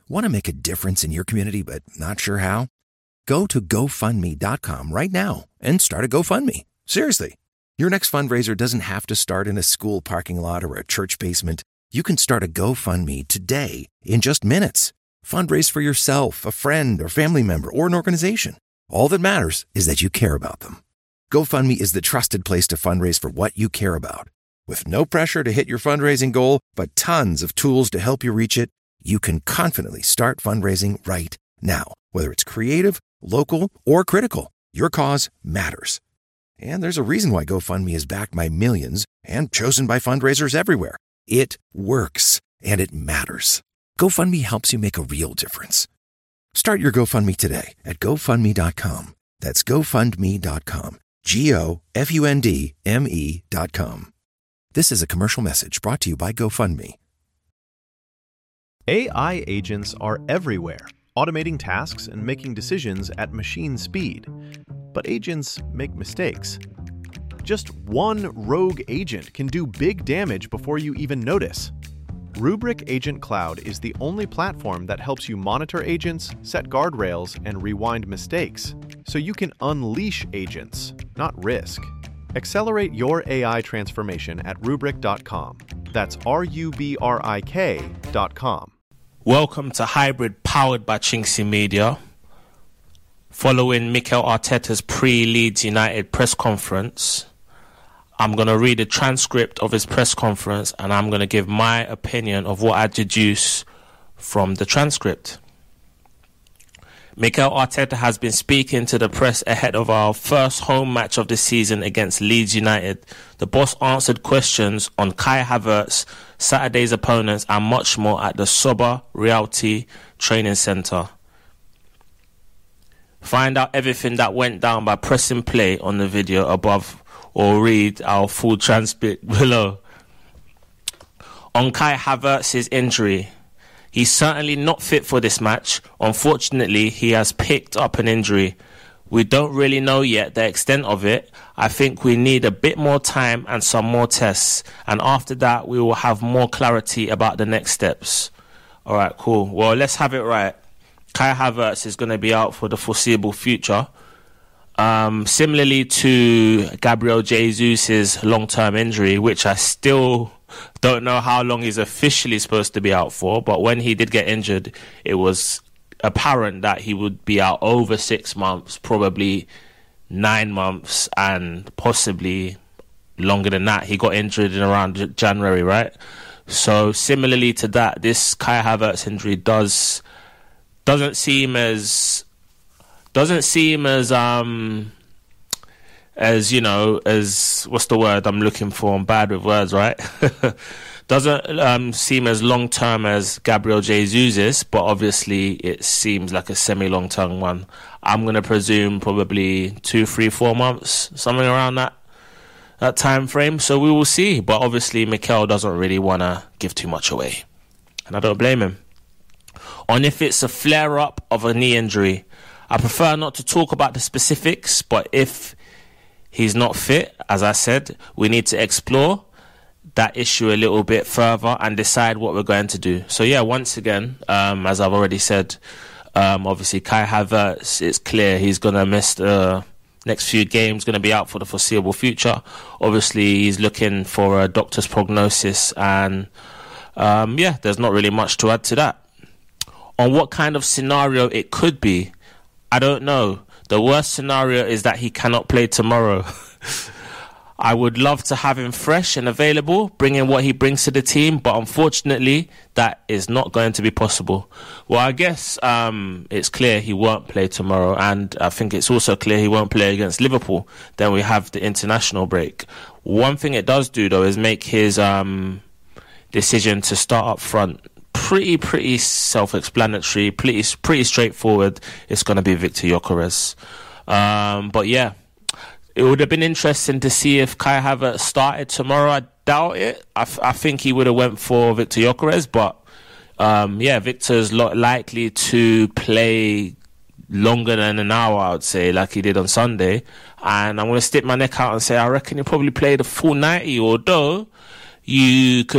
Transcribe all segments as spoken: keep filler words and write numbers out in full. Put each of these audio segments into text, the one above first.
Want to make a difference in your community but not sure how? Go to go fund me dot com right now and start a GoFundMe. Seriously. Your next fundraiser doesn't have to start in a school parking lot or a church basement. You can start a GoFundMe today in just minutes. Fundraise for yourself, a friend, or family member, or an organization. All that matters is that you care about them. GoFundMe is the trusted place to fundraise for what you care about. With no pressure to hit your fundraising goal, but tons of tools to help you reach it, you can confidently start fundraising right now. Whether it's creative, local, or critical, your cause matters. And there's a reason why GoFundMe is backed by millions and chosen by fundraisers everywhere. It works, and it matters. GoFundMe helps you make a real difference. Start your GoFundMe today at go fund me dot com. That's go fund me dot com. G O F U N D M E dot com. This is a commercial message brought to you by GoFundMe. A I agents are everywhere, automating tasks and making decisions at machine speed. But agents make mistakes. Just one rogue agent can do big damage before you even notice. Rubrik Agent Cloud is the only platform that helps you monitor agents, set guardrails, and rewind mistakes, so you can unleash agents, not risk. Accelerate your A I transformation at rubrik dot com. That's R U B R I K dot com. Welcome to Hybrid, powered by Chinksy Media. Following Mikel Arteta's pre-Leeds United press conference, I'm going to read a transcript of his press conference and I'm going to give my opinion of what I deduce from the transcript. Mikel Arteta has been speaking to the press ahead of our first home match of the season against Leeds United. The boss answered questions on Kai Havertz, Saturday's opponents, and much more at the Soba Realty Training Centre. Find out everything that went down by pressing play on the video above or read our full transcript below. On Kai Havertz's injury, he's certainly not fit for this match. Unfortunately, he has picked up an injury. We don't really know yet the extent of it. I think we need a bit more time and some more tests. And after that, we will have more clarity about the next steps. All right, cool. Well, let's have it right. Kai Havertz is going to be out for the foreseeable future. Um, similarly to Gabriel Jesus' long-term injury, which I still don't know how long he's officially supposed to be out for, but when he did get injured, it was apparent that he would be out over six months, probably nine months, and possibly longer than that. He got injured in around January, right? So similarly to that, this Kai Havertz injury does doesn't seem as doesn't seem as um as you know as what's the word I'm looking for? I'm bad with words, right? Doesn't um, seem as long term as Gabriel Jesus, but obviously it seems like a semi long term one. I'm gonna presume probably two, three, four months, something around that that time frame. So we will see. But obviously Mikel doesn't really wanna give too much away, and I don't blame him. On if it's a flare up of a knee injury, I prefer not to talk about the specifics, but if he's not fit, as I said, we need to explore that issue a little bit further and decide what we're going to do. So yeah, once again, um, as I've already said, um, obviously Kai Havertz, it's clear he's going to miss the next few games, going to be out for the foreseeable future. Obviously, he's looking for a doctor's prognosis, and um, yeah, there's not really much to add to that. On what kind of scenario it could be, I don't know. The worst scenario is that he cannot play tomorrow. I would love to have him fresh and available, bringing what he brings to the team, but unfortunately, that is not going to be possible. Well, I guess um, it's clear he won't play tomorrow, and I think it's also clear he won't play against Liverpool. Then we have the international break. One thing it does do, though, is make his um, decision to start up front pretty, pretty self-explanatory, pretty, pretty straightforward. It's going to be Victor Gyökeres. Um, but yeah, it would have been interesting to see if Kai Havertz started tomorrow. I doubt it. I, f- I think he would have went for Victor Gyökeres, but um, yeah, Victor's lo- likely to play longer than an hour, I would say, like he did on Sunday. And I'm going to stick my neck out and say I reckon he'll probably play the full ninety, although you could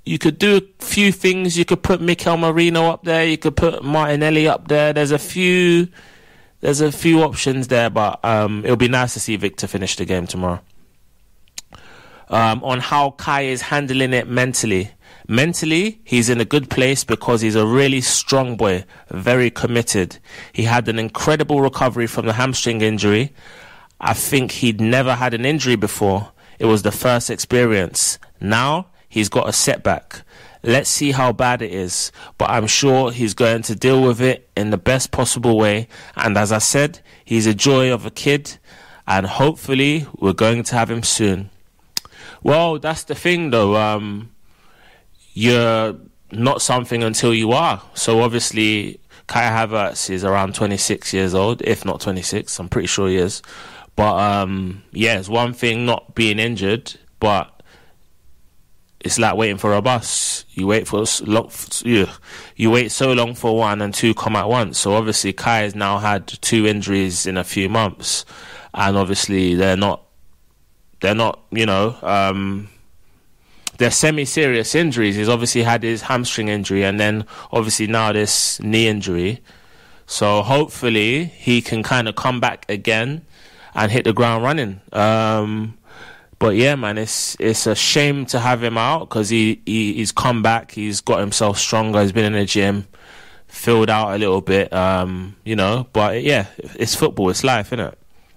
you could do a few things. You could put Mikel Merino up there. You could put Martinelli up there. There's a few, there's a few options there, but um, it'll be nice to see Victor finish the game tomorrow. Um, on how Kai is handling it mentally. Mentally, he's in a good place because he's a really strong boy, very committed. He had an incredible recovery from the hamstring injury. I think he'd never had an injury before. It was the first experience. Now, he's got a setback. Let's see how bad it is. But I'm sure he's going to deal with it in the best possible way. And as I said, he's a joy of a kid. And hopefully, we're going to have him soon. Well, that's the thing, though. Um, you're not something until you are. So, obviously, Kai Havertz is around twenty-six years old, if not twenty-six. I'm pretty sure he is. But, um, yeah, it's one thing not being injured, but it's like waiting for a bus. You wait for long, you, you wait so long for one and two come at once. So obviously Kai has now had two injuries in a few months, and obviously they're not, they're not, you know, um, they're semi-serious injuries. He's obviously had his hamstring injury, and then obviously now this knee injury. So hopefully he can kind of come back again and hit the ground running. Um, but yeah, man, it's it's a shame to have him out because he, he he's come back, he's got himself stronger, he's been in the gym, filled out a little bit, um, you know. But yeah, it's football, it's life, isn't it?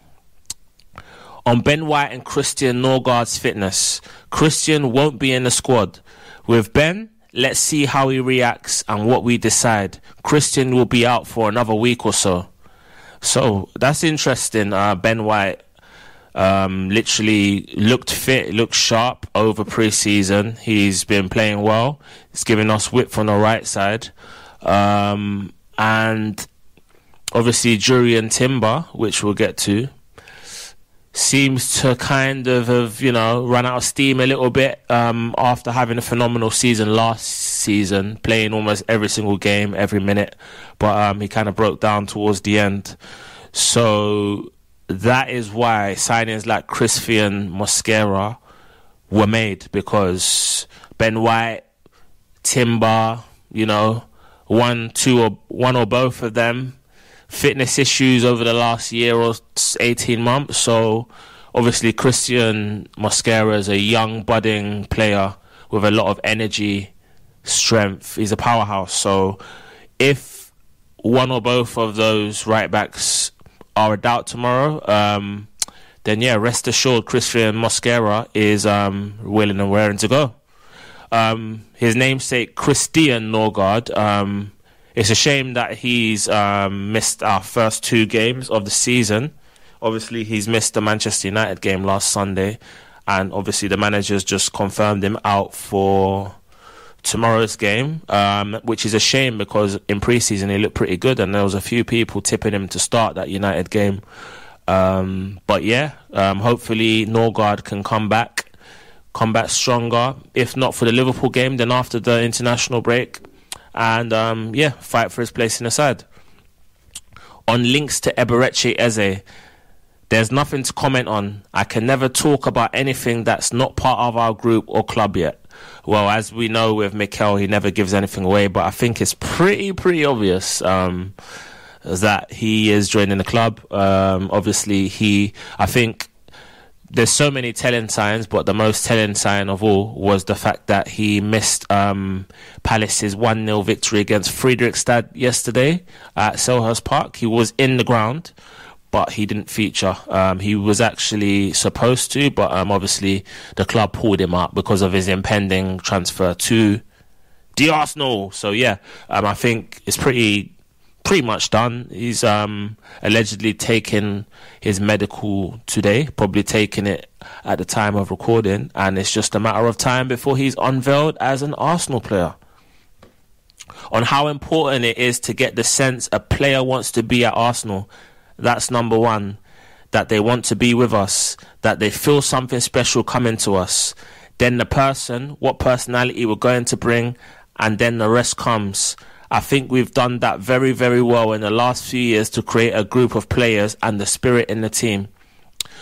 On Ben White and Christian Norgaard's fitness, Christian won't be in the squad. With Ben, let's see how he reacts and what we decide. Christian will be out for another week or so. So that's interesting. Uh, Ben White um, literally looked fit, looked sharp over pre-season. He's been playing well. He's giving us width on the right side. Um, and obviously Jurriën Timber, which we'll get to, seems to kind of have, you know, run out of steam a little bit um, after having a phenomenal season last season, playing almost every single game, every minute. But um, he kind of broke down towards the end. So that is why signings like Christian Mosquera were made, because Ben White, Timber, you know, one, two, or one or both of them, fitness issues over the last year or eighteen months. So obviously Christian Mosquera is a young budding player with a lot of energy, strength. He's a powerhouse. So if one or both of those right backs are a doubt tomorrow, um, then yeah, rest assured Christian Mosquera is um, willing and raring to go. Um, his namesake Christian Norgaard, um, it's a shame that he's um, missed our first two games of the season. Obviously, he's missed the Manchester United game last Sunday, and obviously the manager's just confirmed him out for tomorrow's game, um, which is a shame because in pre-season he looked pretty good, and there was a few people tipping him to start that United game. Um, but yeah, um, hopefully Norgaard can come back, come back stronger. If not for the Liverpool game, then after the international break. And, um, yeah, fight for his place in the side. On links to Eberechi Eze, there's nothing to comment on. I can never talk about anything that's not part of our group or club yet. Well, as we know with Mikel, he never gives anything away, but I think it's pretty, pretty obvious um, that he is joining the club. Um, obviously, he, I think, there's so many telling signs, but the most telling sign of all was the fact that he missed um, Palace's one nil victory against Fredrikstad yesterday at Selhurst Park. He was in the ground, but he didn't feature. Um, he was actually supposed to, but um, obviously the club pulled him out because of his impending transfer to the Arsenal. So yeah, um, I think it's pretty... pretty much done. He's um, allegedly taken his medical today, probably taking it at the time of recording, and it's just a matter of time before he's unveiled as an Arsenal player. On how important it is to get the sense a player wants to be at Arsenal, that's number one. That they want to be with us, that they feel something special coming to us. Then the person, what personality we're going to bring, and then the rest comes. I think we've done that very, very well in the last few years to create a group of players and the spirit in the team.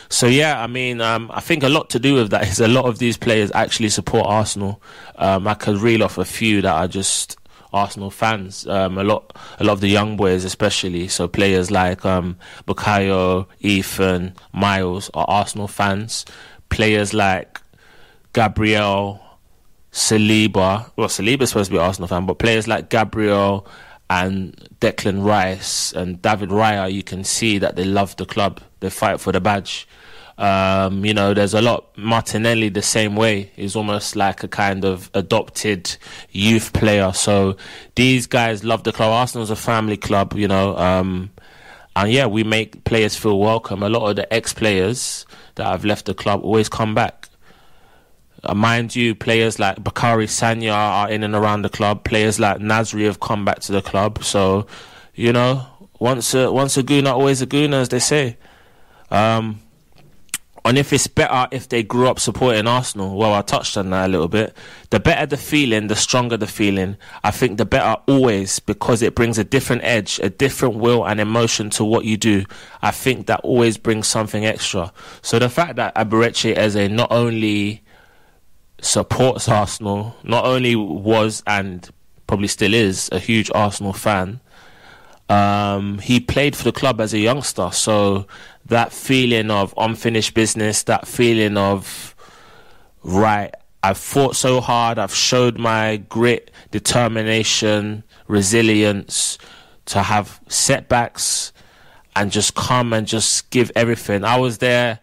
So yeah, I mean, um, I think a lot to do with that is a lot of these players actually support Arsenal. Um, I could reel off a few that are just Arsenal fans. Um, a lot, a lot of the young boys, especially. So players like um, Bukayo, Ethan, Miles are Arsenal fans. Players like Gabriel, Saliba. Well, Saliba's supposed to be an Arsenal fan, but players like Gabriel and Declan Rice and David Raya, you can see that they love the club. They fight for the badge. Um, you know, there's a lot. Martinelli the same way. He's almost like a kind of adopted youth player. So these guys love the club. Arsenal's a family club, you know. Um, and yeah, we make players feel welcome. A lot of the ex-players that have left the club always come back. Uh, mind you, players like Bakary Sagna are in and around the club. Players like Nasri have come back to the club. So, you know, once a, once a Gooner, always a Gooner, as they say. Um, and if it's better if they grew up supporting Arsenal, well, I touched on that a little bit. The better the feeling, the stronger the feeling. I think the better always, because it brings a different edge, a different will and emotion to what you do. I think that always brings something extra. So the fact that Eberechi Eze not only supports Arsenal, not only was and probably still is a huge Arsenal fan, um, he played for the club as a youngster, so that feeling of unfinished business, that feeling of, right, I've fought so hard, I've showed my grit, determination, resilience to have setbacks and just come and just give everything. I was there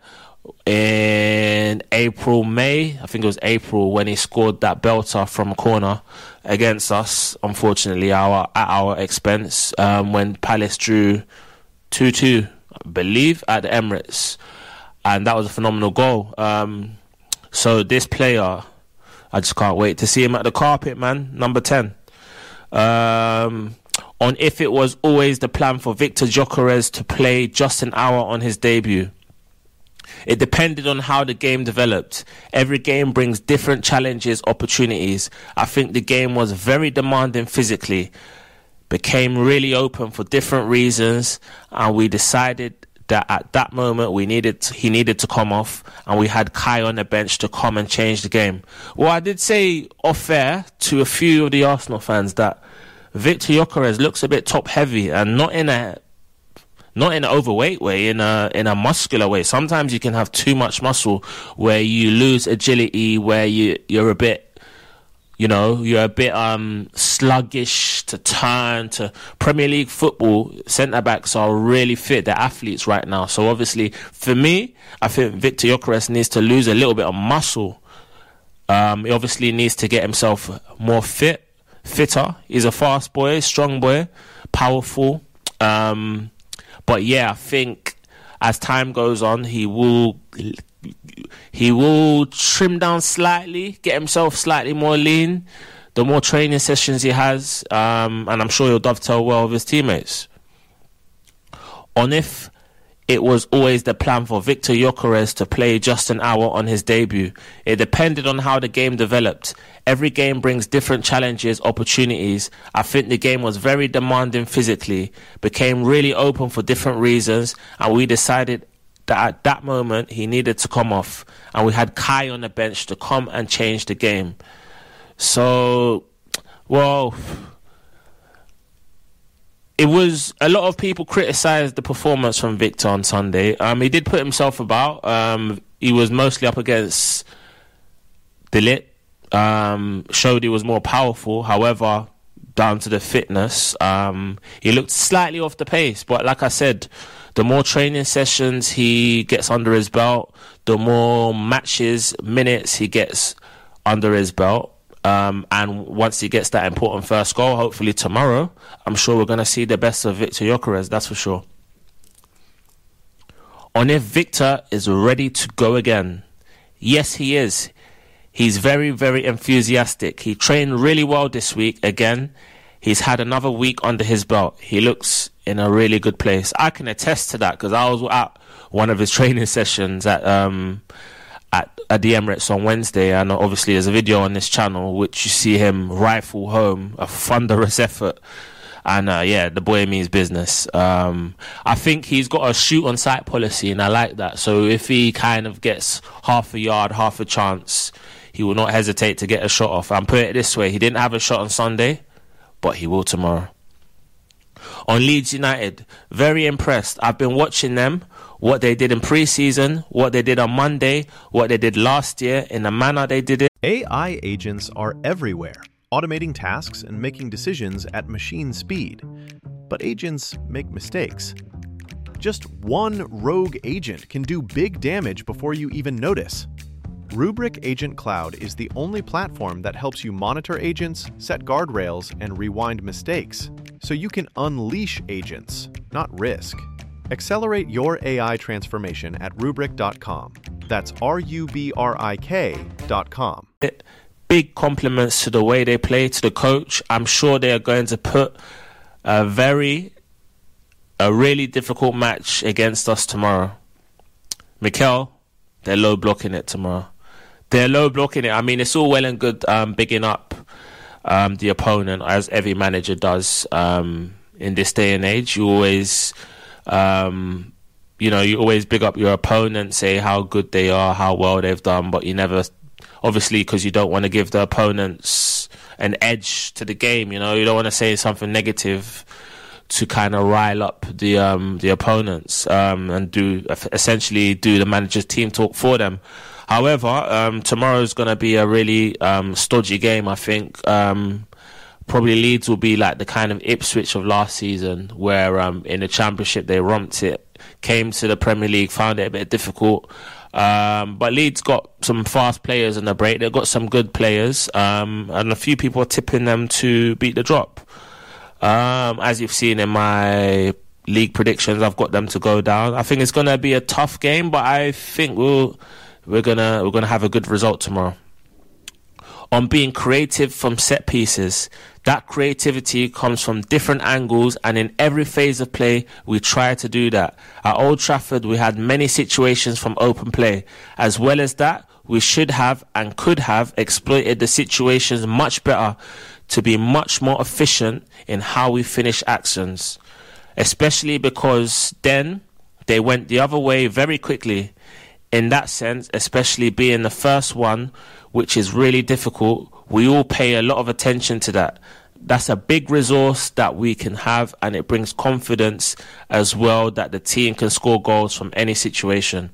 in April, May, I think it was April, when he scored that belter from a corner against us, unfortunately, our at our expense, um, when Palace drew two two, I believe, at the Emirates. And that was a phenomenal goal. Um, so this player, I just can't wait to see him at the carpet, man, number ten. Um... On if it was always the plan for Victor Gyökeres to play just an hour on his debut. It depended on how the game developed. Every game brings different challenges, opportunities. I think the game was very demanding physically, became really open for different reasons, and we decided that at that moment we needed to, he needed to come off, and we had Kai on the bench to come and change the game. Well, I did say off air to a few of the Arsenal fans that Victor Gyökeres looks a bit top heavy, and not in a not in an overweight way, in a in a muscular way. Sometimes you can have too much muscle where you lose agility, where you you're a bit, you know, you're a bit um sluggish to turn. To Premier League football, centre backs are really fit. They're athletes right now. So obviously, for me, I think Victor Gyökeres needs to lose a little bit of muscle. Um, he obviously needs to get himself more fit. Fitter. He's a fast boy, strong boy, powerful. Um, but yeah, I think as time goes on, he will he will trim down slightly, get himself slightly more lean. The more training sessions he has, um, and I'm sure he'll dovetail well with his teammates. On if it was always the plan for Victor Gyökeres to play just an hour on his debut. It depended on how the game developed. Every game brings different challenges, opportunities. I think the game was very demanding physically, became really open for different reasons, and we decided that at that moment he needed to come off, and we had Kai on the bench to come and change the game. So, well, it was, a lot of people criticised the performance from Victor on Sunday. Um, he did put himself about. Um, he was mostly up against De Ligt. Um, showed he was more powerful. However, down to the fitness, um, he looked slightly off the pace. But like I said, the more training sessions he gets under his belt, the more matches, minutes he gets under his belt. Um, and once he gets that important first goal, hopefully tomorrow, I'm sure we're going to see the best of Victor Gyökeres, that's for sure. On if Victor is ready to go again. Yes, he is. He's very, very enthusiastic. He trained really well this week again. He's had another week under his belt. He looks in a really good place. I can attest to that because I was at one of his training sessions at... Um, At, at the Emirates on Wednesday, and obviously there's a video on this channel which you see him rifle home a thunderous effort, And uh, yeah, the boy means business. Um, I think he's got a shoot on sight policy, and I like that. So if he kind of gets half a yard, half a chance, he will not hesitate to get a shot off. And put it this way, he didn't have a shot on Sunday, but he will tomorrow. On Leeds United, very impressed. I've been watching them, what they did in pre-season, what they did on Monday, what they did last year, in the manner they did it. A I agents are everywhere, automating tasks and making decisions at machine speed. But agents make mistakes. Just one rogue agent can do big damage before you even notice. Rubrik Agent Cloud is the only platform that helps you monitor agents, set guardrails, and rewind mistakes, so you can unleash agents, not risk. Accelerate your A I transformation at rubrik dot com. That's R U B R I K dot com. Big compliments to the way they play, to the coach. I'm sure they are going to put a very, a really difficult match against us tomorrow. Mikel, they're low blocking it tomorrow. They're low blocking it. I mean, it's all well and good um, bigging up um, the opponent, as every manager does um, in this day and age. You always, um, you know, you always big up your opponent, say how good they are, how well they've done, but you never, obviously, because you don't want to give the opponents an edge to the game. You know, you don't want to say something negative to kind of rile up the um, the opponents um, and do essentially do the manager's team talk for them. However, um, tomorrow's going to be a really um, stodgy game, I think. Um, probably Leeds will be like the kind of Ipswich of last season, where um, in the Championship they romped it, came to the Premier League, found it a bit difficult. Um, but Leeds got some fast players in the break. They've got some good players, um, and a few people are tipping them to beat the drop. Um, as you've seen in my league predictions, I've got them to go down. I think it's going to be a tough game, but I think we'll... We're gonna we're gonna have a good result tomorrow. On being creative from set pieces, that creativity comes from different angles, and in every phase of play, we try to do that. At Old Trafford, we had many situations from open play. As well as that, we should have and could have exploited the situations much better to be much more efficient in how we finish actions. Especially because then they went the other way very quickly. In that sense, especially being the first one, which is really difficult, we all pay a lot of attention to that. That's a big resource that we can have, and it brings confidence as well that the team can score goals from any situation.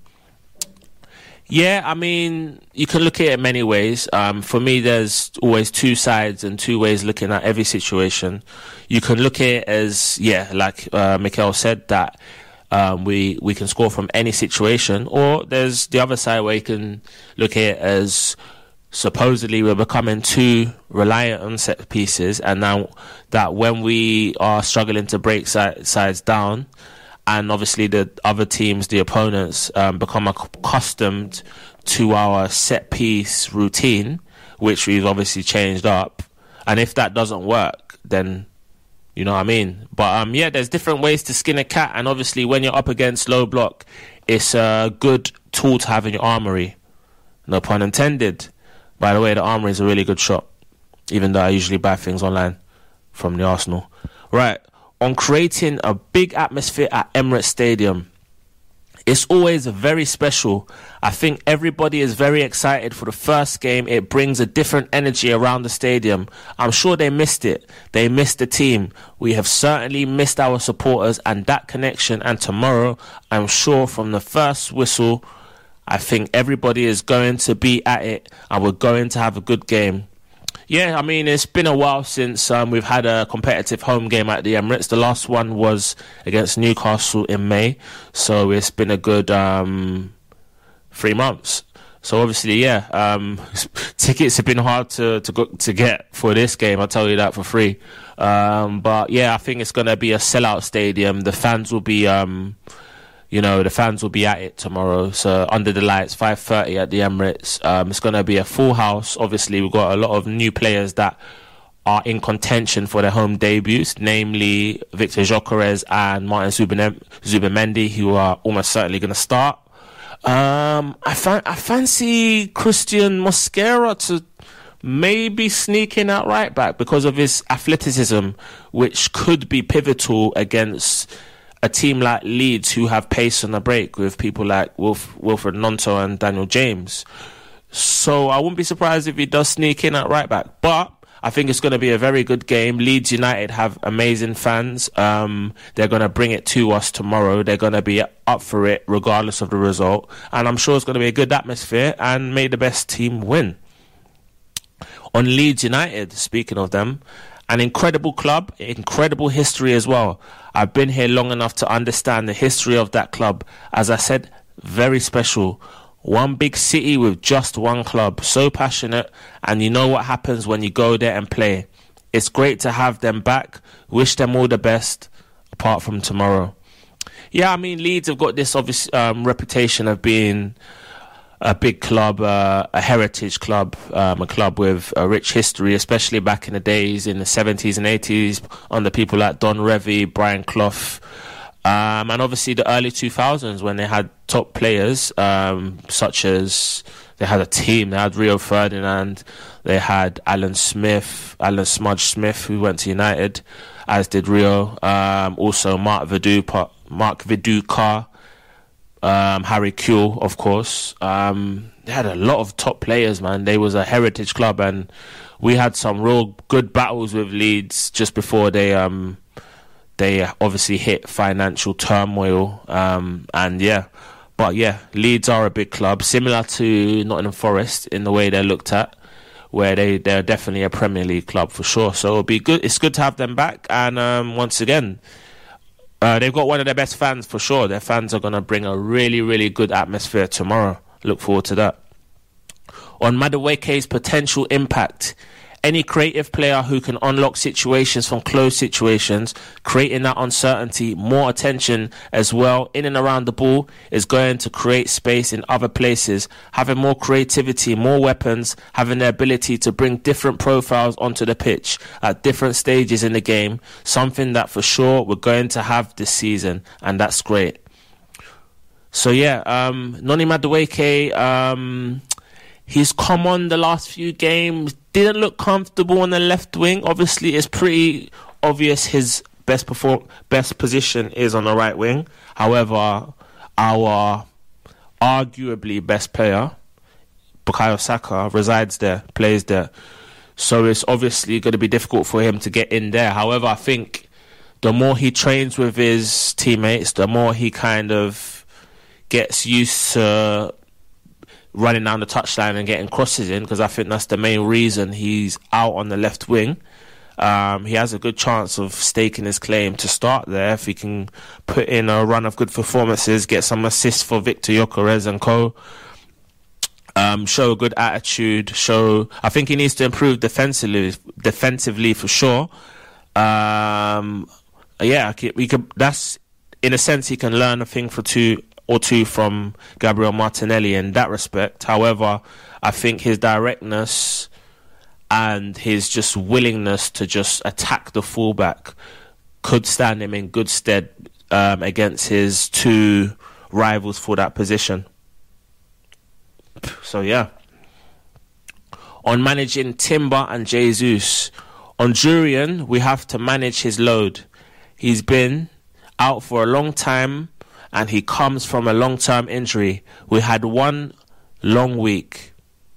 Yeah, I mean, you can look at it many ways. Um, for me, there's always two sides and two ways looking at every situation. You can look at it as, yeah, like uh, Mikel said, that Um, we, we can score from any situation, or there's the other side where you can look at it as supposedly we're becoming too reliant on set pieces, and now that when we are struggling to break side, sides down, and obviously the other teams, the opponents, um, become accustomed to our set piece routine, which we've obviously changed up, and if that doesn't work, then you know what I mean? But um, yeah, there's different ways to skin a cat, and obviously when you're up against low block, it's a good tool to have in your armory. No pun intended. By the way, the armory is a really good shop, even though I usually buy things online from the Arsenal. Right, on creating a big atmosphere at Emirates Stadium. It's always very special. I think everybody is very excited for the first game. It brings a different energy around the stadium. I'm sure they missed it. They missed the team. We have certainly missed our supporters and that connection. And tomorrow, I'm sure from the first whistle, I think everybody is going to be at it and we're going to have a good game. Yeah, I mean, it's been a while since um, we've had a competitive home game at the Emirates. The last one was against Newcastle in May, so it's been a good um, three months. So obviously, yeah, um, tickets have been hard to to, go, to get for this game. I'll tell you that for free. Um, but yeah, I think it's going to be a sellout stadium. The fans will be, um, you know, the fans will be at it tomorrow. So under the lights, five thirty at the Emirates. Um, it's going to be a full house. Obviously, we've got a lot of new players that are in contention for their home debuts, namely Victor Gyökeres and Martin Zubimendi, who are almost certainly going to start. Um, I, fa- I fancy Christian Mosquera to maybe sneaking out right back because of his athleticism, which could be pivotal against a team like Leeds, who have pace on the break with people like Wilf- Wilfred Gnonto and Daniel James. So I wouldn't be surprised if he does sneak in at right back. But I think it's going to be a very good game. Leeds United have amazing fans. Um, they're going to bring it to us tomorrow. They're going to be up for it regardless of the result. And I'm sure it's going to be a good atmosphere, and may the best team win. On Leeds United, speaking of them, an incredible club, incredible history as well. I've been here long enough to understand the history of that club. As I said, very special. One big city with just one club. So passionate, and you know what happens when you go there and play. It's great to have them back. Wish them all the best, apart from tomorrow. Yeah, I mean, Leeds have got this obvious um, reputation of being a big club, uh, a heritage club, um, a club with a rich history, especially back in the days in the seventies and eighties under people like Don Revie, Brian Clough, um, and obviously the early two thousands when they had top players um, such as, they had a team, they had Rio Ferdinand, they had Alan Smith, Alan Smudge Smith, who went to United, as did Rio, um, also Mark Viduka, Mark Viduka, Um, Harry Kewell, of course. Um, they had a lot of top players, man. They was a heritage club, and we had some real good battles with Leeds just before they um, they obviously hit financial turmoil. Um, and yeah, but yeah, Leeds are a big club, similar to Nottingham Forest in the way they're looked at, where they they're definitely a Premier League club for sure. So it'll be good. It's good to have them back, and um, once again, Uh, they've got one of their best fans for sure. Their fans are going to bring a really, really good atmosphere tomorrow. Look forward to that. On Madueke's potential impact, any creative player who can unlock situations from closed situations, creating that uncertainty, more attention as well in and around the ball, is going to create space in other places. Having more creativity, more weapons, having the ability to bring different profiles onto the pitch at different stages in the game, something that for sure we're going to have this season, and that's great. So yeah, um, Noni Madueke, um, he's come on the last few games, didn't look comfortable on the left wing. Obviously, it's pretty obvious his best perform- best position is on the right wing. However, our arguably best player, Bukayo Saka, resides there, plays there. So it's obviously going to be difficult for him to get in there. However, I think the more he trains with his teammates, the more he kind of gets used to running down the touchline and getting crosses in, because I think that's the main reason he's out on the left wing. Um, he has a good chance of staking his claim to start there if he can put in a run of good performances, get some assists for Victor Gyökeres and co. Um, show a good attitude. Show. I think he needs to improve defensively, defensively for sure. Um, yeah, we could. That's in a sense he can learn a thing for two. or two from Gabriel Martinelli in that respect. However, I think his directness and his just willingness to just attack the fullback could stand him in good stead um, against his two rivals for that position. So yeah. On managing Timber and Jesus, on Jurian, we have to manage his load. He's been out for a long time, and he comes from a long-term injury. We had one long week.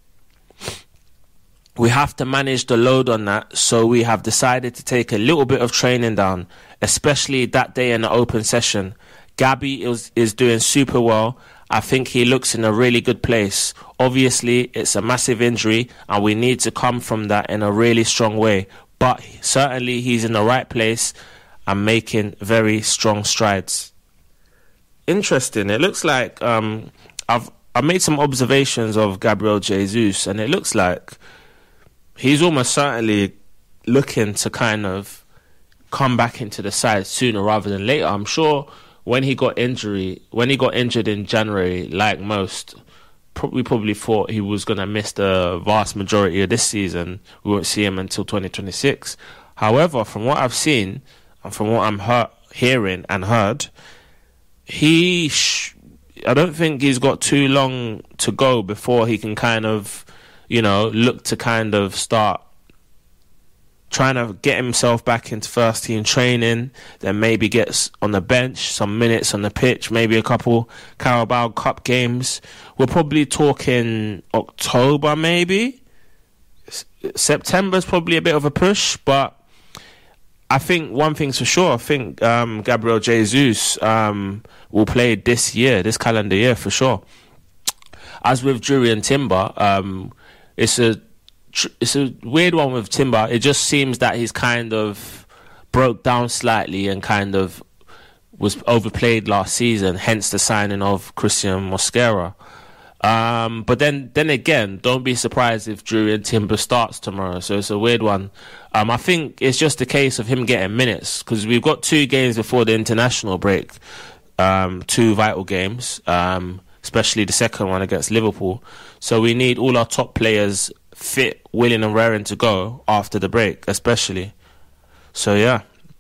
We have to manage the load on that, so we have decided to take a little bit of training down, especially that day in the open session. Gabby is, is doing super well. I think he looks in a really good place. Obviously, it's a massive injury, and we need to come from that in a really strong way. But certainly, he's in the right place and making very strong strides. Interesting. It looks like um, I've I've made some observations of Gabriel Jesus, and it looks like he's almost certainly looking to kind of come back into the side sooner rather than later. I'm sure when he got injury, when he got injured in January, like most, we probably thought he was going to miss the vast majority of this season. We won't see him until twenty twenty-six. However, from what I've seen and from what I'm he- hearing and heard, He, sh- I don't think he's got too long to go before he can kind of you know, look to kind of start trying to get himself back into first team training, then maybe gets on the bench, some minutes on the pitch, maybe a couple Carabao Cup games. We're probably talking October, maybe. September's probably a bit of a push, but I think one thing's for sure. I think um, Gabriel Jesus um, will play this year, this calendar year, for sure. As with Jurrien Timber, um, it's a It's a weird one with Timber. It just seems that he's kind of broke down slightly and kind of was overplayed last season, hence the signing of Christian Mosquera. Um, but then then again, don't be surprised if Jurrien Timber starts tomorrow. So it's a weird one. Um, I think it's just a case of him getting minutes, because we've got two games before the international break, um, two vital games, um, especially the second one against Liverpool. So we need all our top players fit, willing and raring to go after the break, especially. So yeah,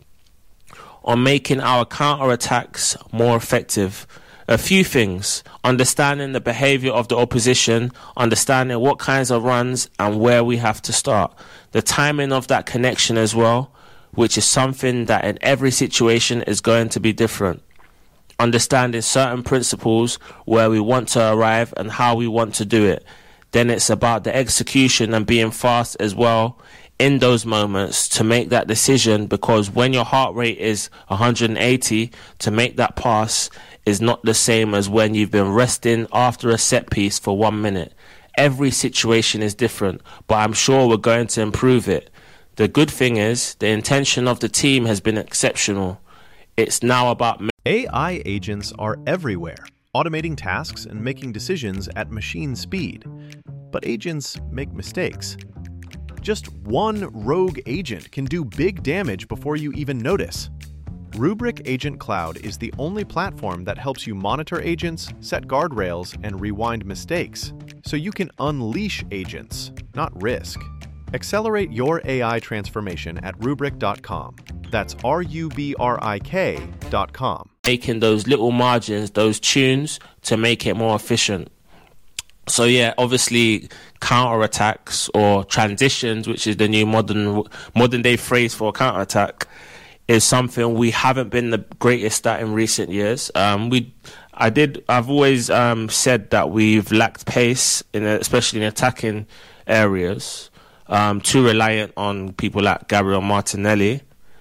on making our counter-attacks more effective, a few things: understanding the behaviour of the opposition, understanding what kinds of runs and where we have to start, the timing of that connection as well, which is something that in every situation is going to be different, understanding certain principles, where we want to arrive and how we want to do it. Then it's about the execution and being fast as well in those moments to make that decision, because when your heart rate is one hundred eighty, to make that pass is not the same as when you've been resting after a set piece for one minute. Every situation is different, but I'm sure we're going to improve it. The good thing is the intention of the team has been exceptional. It's now about... A I agents are everywhere, automating tasks and making decisions at machine speed. But agents make mistakes. Just one rogue agent can do big damage before you even notice. Rubrik Agent Cloud is the only platform that helps you monitor agents, set guardrails, and rewind mistakes, so you can unleash agents, not risk. Accelerate your A I transformation at rubrik dot com. That's R U B R I K dot com. Making those little margins, those tunes, to make it more efficient. So yeah, obviously counter-attacks or transitions, which is the new modern modern day phrase for counter-attack, is something we haven't been the greatest at in recent years. Um, we, I did, I've always um, said that we've lacked pace, in especially in attacking areas. Um, too reliant on people like Gabriel Martinelli.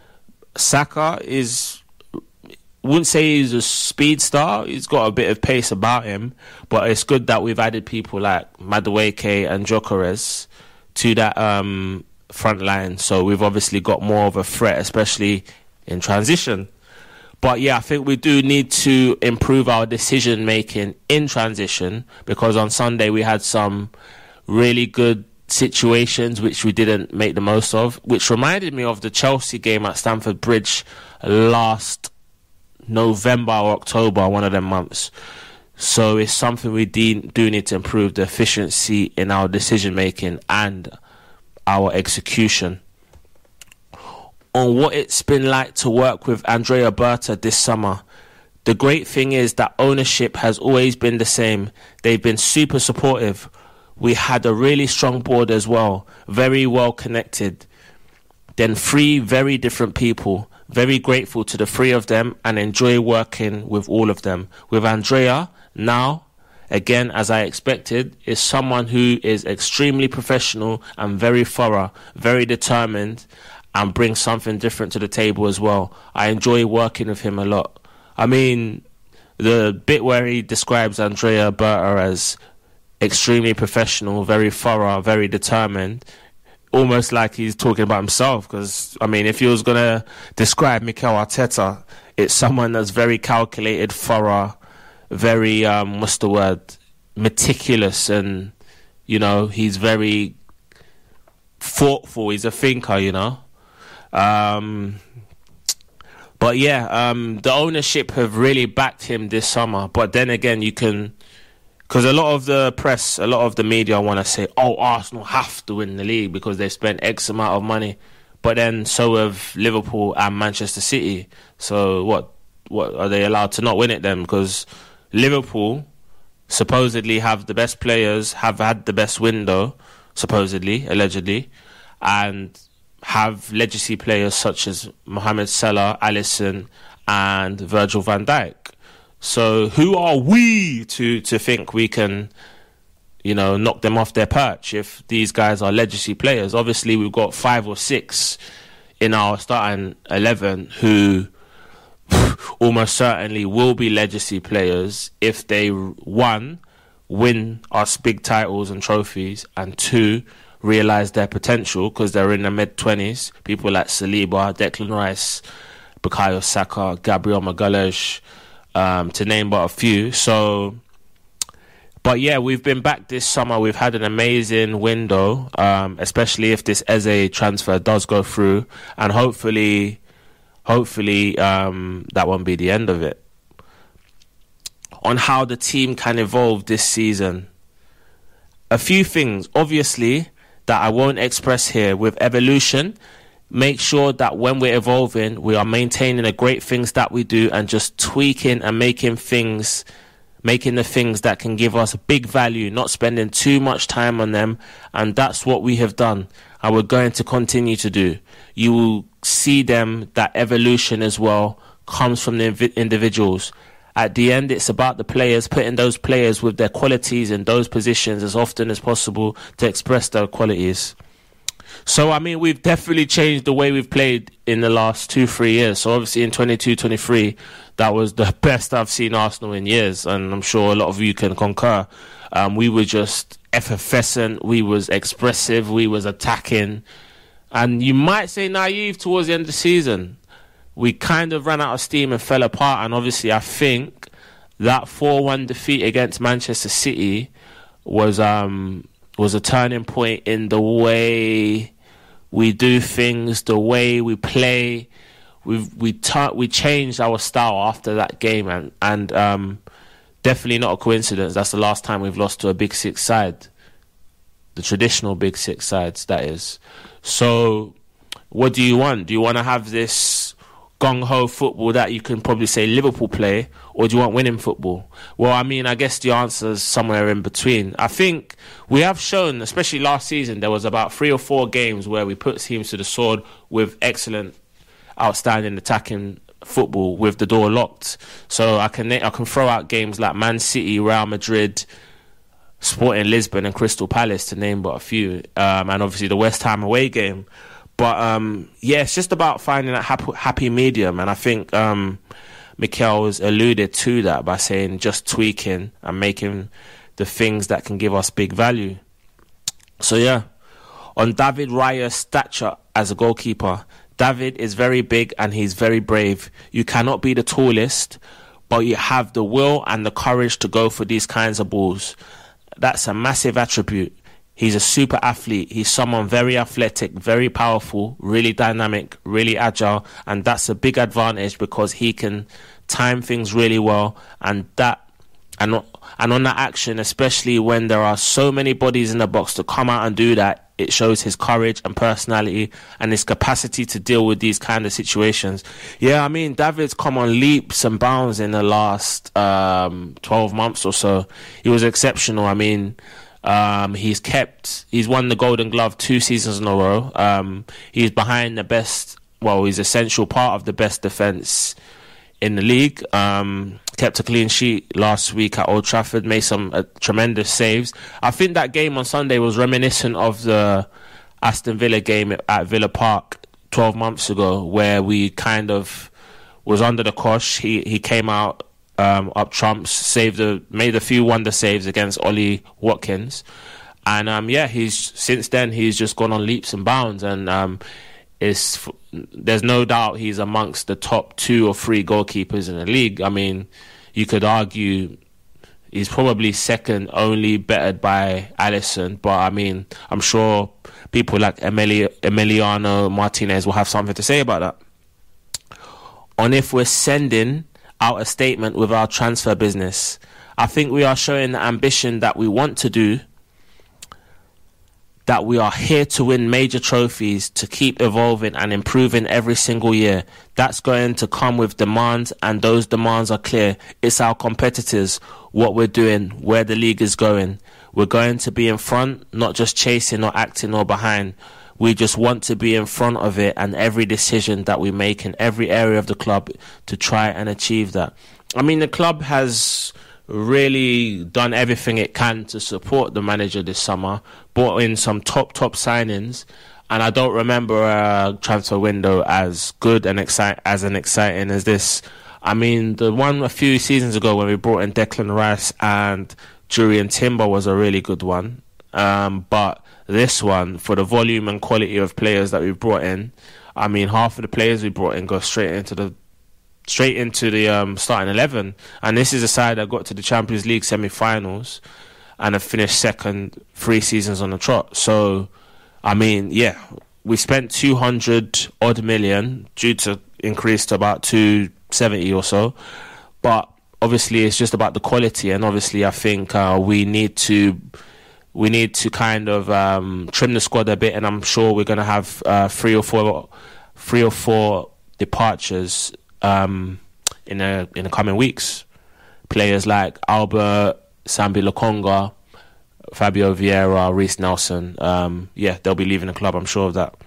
Saka is, wouldn't say he's a speed star. He's got a bit of pace about him, but it's good that we've added people like Madueke and Gyökeres to that um, front line. So we've obviously got more of a threat, especially in transition. But yeah, I think we do need to improve our decision making in transition, because on Sunday we had some really good situations which we didn't make the most of, which reminded me of the Chelsea game at Stamford Bridge last November or October, one of them months. So it's something we de- do need to improve, the efficiency in our decision making and our execution. On what it's been like to work with Andrea Berta this summer, the great thing is that ownership has always been the same. They've been super supportive. We had a really strong board as well, very well connected. Then three very different people. Very grateful to the three of them and enjoy working with all of them. With Andrea, now, again, as I expected, is someone who is extremely professional and very thorough, very determined, and brings something different to the table as well. I enjoy working with him a lot. I mean, the bit where he describes Andrea Berta as extremely professional, very thorough, very determined, almost like he's talking about himself, because, I mean, if he was going to describe Mikel Arteta, it's someone that's very calculated, thorough, very, um, what's the word, meticulous, and, you know, he's very thoughtful, he's a thinker, you know. Um, but yeah, um, the ownership have really backed him this summer, but then again, you can... Because a lot of the press, a lot of the media want to say, oh, Arsenal have to win the league because they've spent X amount of money. But then so have Liverpool and Manchester City. So what What are they allowed to not win it then? Because Liverpool supposedly have the best players, have had the best window, supposedly, allegedly, and have legacy players such as Mohamed Salah, Alisson, and Virgil van Dijk. So who are we to, to think we can, you know, knock them off their perch if these guys are legacy players? Obviously, we've got five or six in our starting eleven who almost certainly will be legacy players if they, one, win us big titles and trophies, and two, realise their potential because they're in their mid-twenties. People like Saliba, Declan Rice, Bukayo Saka, Gabriel Magalhaes, um, to name but a few. So, but yeah, we've been back this summer. We've had an amazing window, um, especially if this Eze transfer does go through, and hopefully, hopefully um, that won't be the end of it. On how the team can evolve this season, a few things, obviously, that I won't express here. With evolution, make sure that when we're evolving, we are maintaining the great things that we do and just tweaking and making things, making the things that can give us big value, not spending too much time on them. And that's what we have done, and we're going to continue to do. You will see them, that evolution as well comes from the inv- individuals. At the end, it's about the players, putting those players with their qualities in those positions as often as possible to express their qualities. So, I mean, we've definitely changed the way we've played in the last two, three years. So, obviously, in twenty-two twenty-three, that was the best I've seen Arsenal in years. And I'm sure a lot of you can concur. Um, we were just effervescent. We was expressive. We was attacking. And you might say naive towards the end of the season. We kind of ran out of steam and fell apart. And obviously, I think that four one defeat against Manchester City was um, was a turning point in the way we do things, the way we play. We we tur- we changed our style after that game, and and um, definitely not a coincidence. That's the last time we've lost to a Big Six side, the traditional Big Six sides, that is. So, what do you want? Do you want to have this gung-ho football that you can probably say Liverpool play, or do you want winning football? Well, I mean, I guess the answer is somewhere in between. I think we have shown, especially last season, there was about three or four games where we put teams to the sword with excellent, outstanding attacking football with the door locked. So I can I can throw out games like Man City, Real Madrid, Sporting Lisbon and Crystal Palace, to name but a few, um, and obviously the West Ham away game. But, um, yeah, it's just about finding that happy, happy medium. And I think um, Mikel has alluded to that by saying just tweaking and making the things that can give us big value. So, yeah, on David Raya's stature as a goalkeeper, David is very big and he's very brave. You cannot be the tallest, but you have the will and the courage to go for these kinds of balls. That's a massive attribute. He's a super athlete. He's someone very athletic, very powerful, really dynamic, really agile. And that's a big advantage because he can time things really well. And that, and, and on that action, especially when there are so many bodies in the box, to come out and do that, it shows his courage and personality and his capacity to deal with these kind of situations. Yeah, I mean, David's come on leaps and bounds in the last um, twelve months or so. He was exceptional. I mean, Um, he's kept, he's won the Golden Glove two seasons in a row. Um, he's behind the best, well, he's essential part of the best defence in the league. Um, kept a clean sheet last week at Old Trafford, made some uh, tremendous saves. I think that game on Sunday was reminiscent of the Aston Villa game at Villa Park twelve months ago, where we kind of was under the cosh. He, he came out Um, up trumps, saved a, made a few wonder saves against Ollie Watkins, and um, yeah, he's since then he's just gone on leaps and bounds, and um, is there's no doubt he's amongst the top two or three goalkeepers in the league. I mean, you could argue he's probably second, only bettered by Alisson, but I mean, I'm sure people like Emili- Emiliano Martinez will have something to say about that. On if we're sending out a statement with our transfer business, I think we are showing the ambition that we want to do, that we are here to win major trophies, to keep evolving and improving every single year. That's going to come with demands, and those demands are clear. It's our competitors, what we're doing, where the league is going. We're going to be in front, not just chasing or acting or behind. We just want to be in front of it, and every decision that we make in every area of the club to try and achieve that. I mean, the club has really done everything it can to support the manager this summer, brought in some top, top signings, and I don't remember a transfer window as good and excite as an exciting as this. I mean, the one a few seasons ago when we brought in Declan Rice and Jurriën Timber was a really good one, um, but this one, for the volume and quality of players that we brought in, I mean, half of the players we brought in go straight into the straight into the um, starting eleven, and this is a side that got to the Champions League semi-finals and have finished second three seasons on the trot. So, I mean, yeah, we spent two hundred odd million, due to increase to about two seventy or so, but obviously it's just about the quality, and obviously I think uh, we need to we need to kind of um, trim the squad a bit, and I'm sure we're going to have uh, three or four three or four departures Um, in the in the coming weeks. Players like Albert, Sambi Lokonga, Fabio Vieira, Reece Nelson, um, yeah, they'll be leaving the club, I'm sure of that.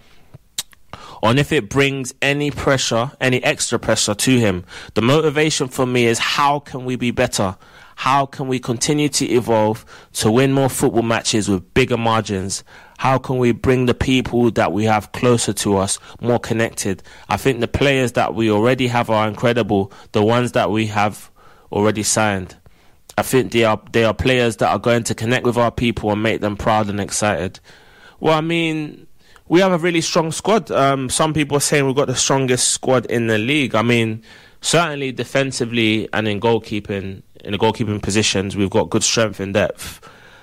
And if it brings any pressure, any extra pressure to him, the motivation for me is, how can we be better? How can we continue to evolve to win more football matches with bigger margins? How can we bring the people that we have closer to us, more connected? I think the players that we already have are incredible. The ones that we have already signed, I think they are they are players that are going to connect with our people and make them proud and excited. Well, I mean, we have a really strong squad. Um, some people are saying we've got the strongest squad in the league. I mean, certainly defensively and in goalkeeping, in the goalkeeping positions, we've got good strength and depth.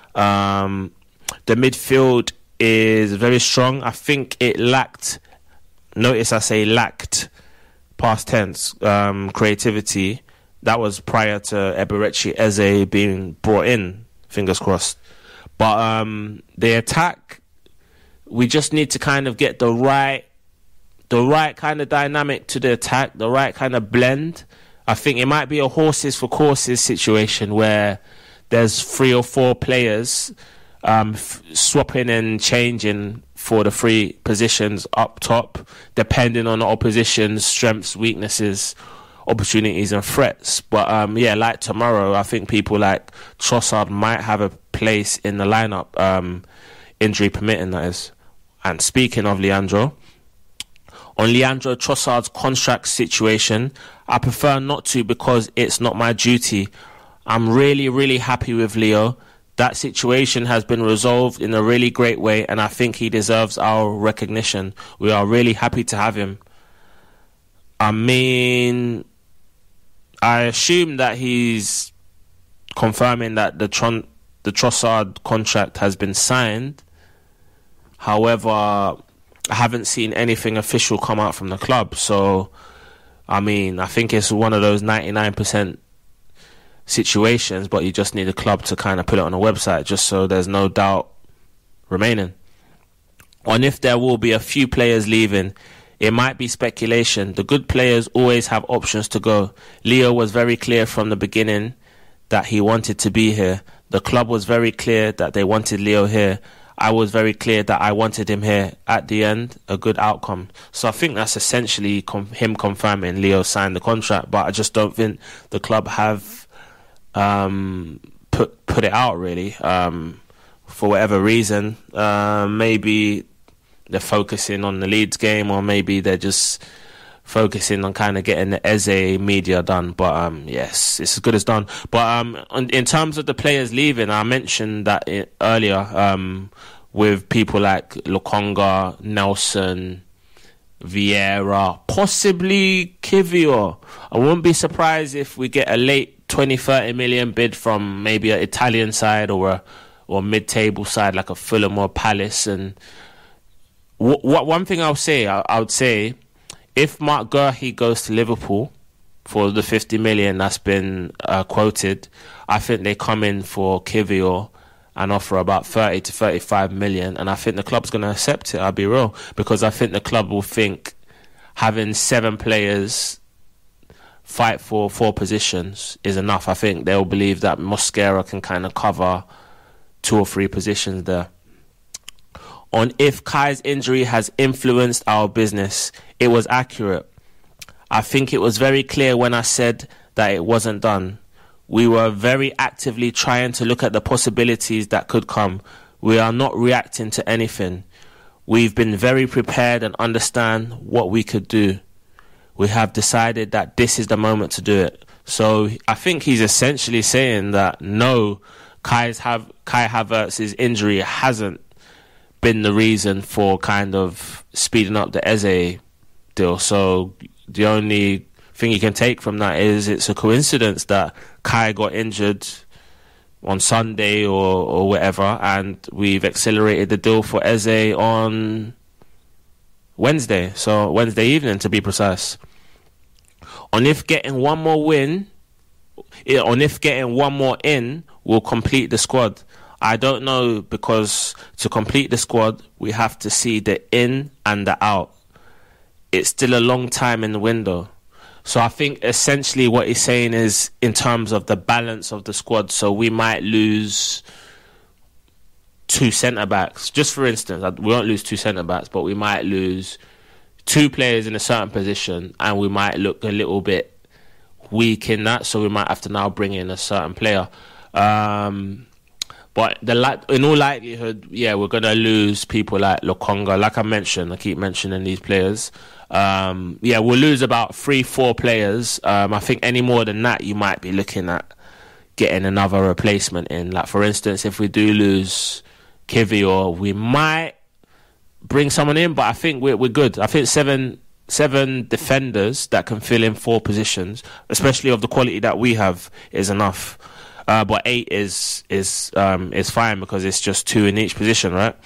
Um, the midfield is very strong. I think it lacked, notice I say lacked, past tense, um, creativity. That was prior to Eberechi Eze being brought in, fingers crossed. But um, the attack, we just need to kind of get the right, the right kind of dynamic to the attack, the right kind of blend. I think it might be a horses for courses situation where there's three or four players um, f- swapping and changing for the three positions up top, depending on the opposition's strengths, weaknesses, opportunities and threats. But um, yeah, like tomorrow, I think people like Trossard might have a place in the lineup, um, injury permitting, that is. And speaking of Leandro, on Leandro Trossard's contract situation, I prefer not to because it's not my duty. I'm really, really happy with Leo. That situation has been resolved in a really great way, and I think he deserves our recognition. We are really happy to have him. I mean, I assume that he's confirming that the Tron- the Trossard contract has been signed. However, I haven't seen anything official come out from the club. So, I mean, I think it's one of those ninety-nine percent situations, but you just need a club to kind of put it on a website just so there's no doubt remaining. And if there will be a few players leaving, it might be speculation. The good players always have options to go. Leo was very clear from the beginning that he wanted to be here. The club was very clear that they wanted Leo here. I was very clear that I wanted him here. At the end, a good outcome. So I think that's essentially com- him confirming Leo signed the contract, but I just don't think the club have um, put put it out, really, um, for whatever reason. Uh, maybe they're focusing on the Leeds game, or maybe they're just focusing on kind of getting the Eze media done. But um, yes, it's as good as done. But um, in terms of the players leaving, I mentioned that it, earlier um, with people like Lokonga, Nelson, Vieira, possibly Kivior. I wouldn't be surprised if we get a late twenty, thirty million bid from maybe an Italian side or a or mid-table side like a Fulham or Palace. And w- w- one thing I'll say, I, I would say, if Mark Guehi goes to Liverpool for the fifty million that's been uh, quoted, I think they come in for Kivior and offer about thirty to thirty-five million, and I think the club's going to accept it, I'll be real, because I think the club will think having seven players fight for four positions is enough. I think they'll believe that Mosquera can kind of cover two or three positions there. On if Kai's injury has influenced our business, it was accurate. I think it was very clear when I said that it wasn't done. We were very actively trying to look at the possibilities that could come. We are not reacting to anything. We've been very prepared and understand what we could do. We have decided that this is the moment to do it. So I think he's essentially saying that no, Kai's have, Kai Havertz's injury hasn't been the reason for kind of speeding up the Eze deal. So the only thing you can take from that is it's a coincidence that Kai got injured on Sunday or, or whatever, and we've accelerated the deal for Eze on Wednesday, so Wednesday evening to be precise. On if getting one more win, on if getting one more in will complete the squad. I don't know, because to complete the squad, we have to see the in and the out. It's still a long time in the window. So I think essentially what he's saying is in terms of the balance of the squad, so we might lose two centre-backs. Just for instance, we won't lose two centre-backs, but we might lose two players in a certain position, and we might look a little bit weak in that, so we might have to now bring in a certain player. Um, but the in all likelihood, yeah, we're going to lose people like Lokonga. Like I mentioned, I keep mentioning these players. Um, yeah, we'll lose about three, four players. Um, I think any more than that, you might be looking at getting another replacement in. Like, for instance, if we do lose Kivior, we might bring someone in, but I think we're, we're good. I think seven seven defenders that can fill in four positions, especially of the quality that we have, is enough. Uh, but eight is is um, is fine, because it's just two in each position, right?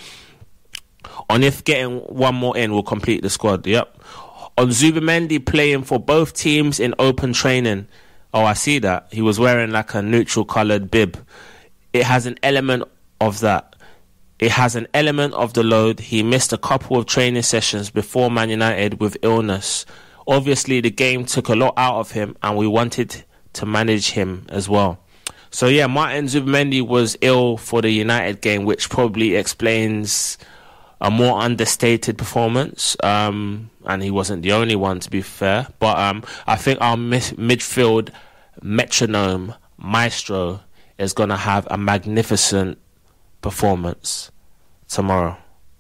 On if getting one more in will complete the squad, yep. On Zubimendi playing for both teams in open training. Oh, I see that. He was wearing like a neutral coloured bib. It has an element of that. It has an element of the load. He missed a couple of training sessions before Man United with illness. Obviously, the game took a lot out of him, and we wanted to manage him as well. So, yeah, Martin Zubimendi was ill for the United game, which probably explains a more understated performance, um, and he wasn't the only one, to be fair. But um, I think our mid- midfield metronome, Maestro, is going to have a magnificent performance tomorrow.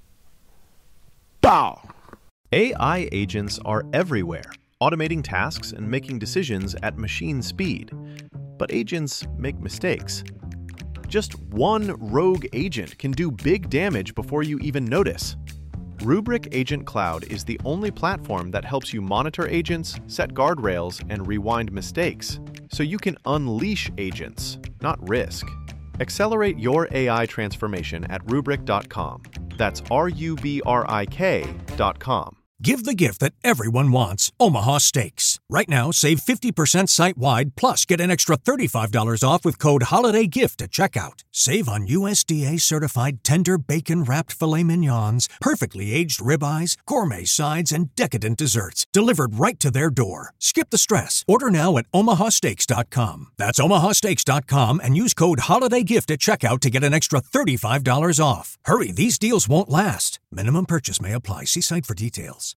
Bow! A I agents are everywhere, automating tasks and making decisions at machine speed. But agents make mistakes. Just one rogue agent can do big damage before you even notice. Rubrik Agent Cloud is the only platform that helps you monitor agents, set guardrails, and rewind mistakes, so you can unleash agents, not risk. Accelerate your A I transformation at rubrik dot com. That's R U B R I K dot com. Give the gift that everyone wants, Omaha Steaks. Right now, save fifty percent site-wide, plus get an extra thirty-five dollars off with code HOLIDAYGIFT at checkout. Save on U S D A-certified tender bacon-wrapped filet mignons, perfectly aged ribeyes, gourmet sides, and decadent desserts, delivered right to their door. Skip the stress. Order now at omaha steaks dot com. That's omaha steaks dot com, and use code HOLIDAYGIFT at checkout to get an extra thirty-five dollars off. Hurry, these deals won't last. Minimum purchase may apply. See site for details.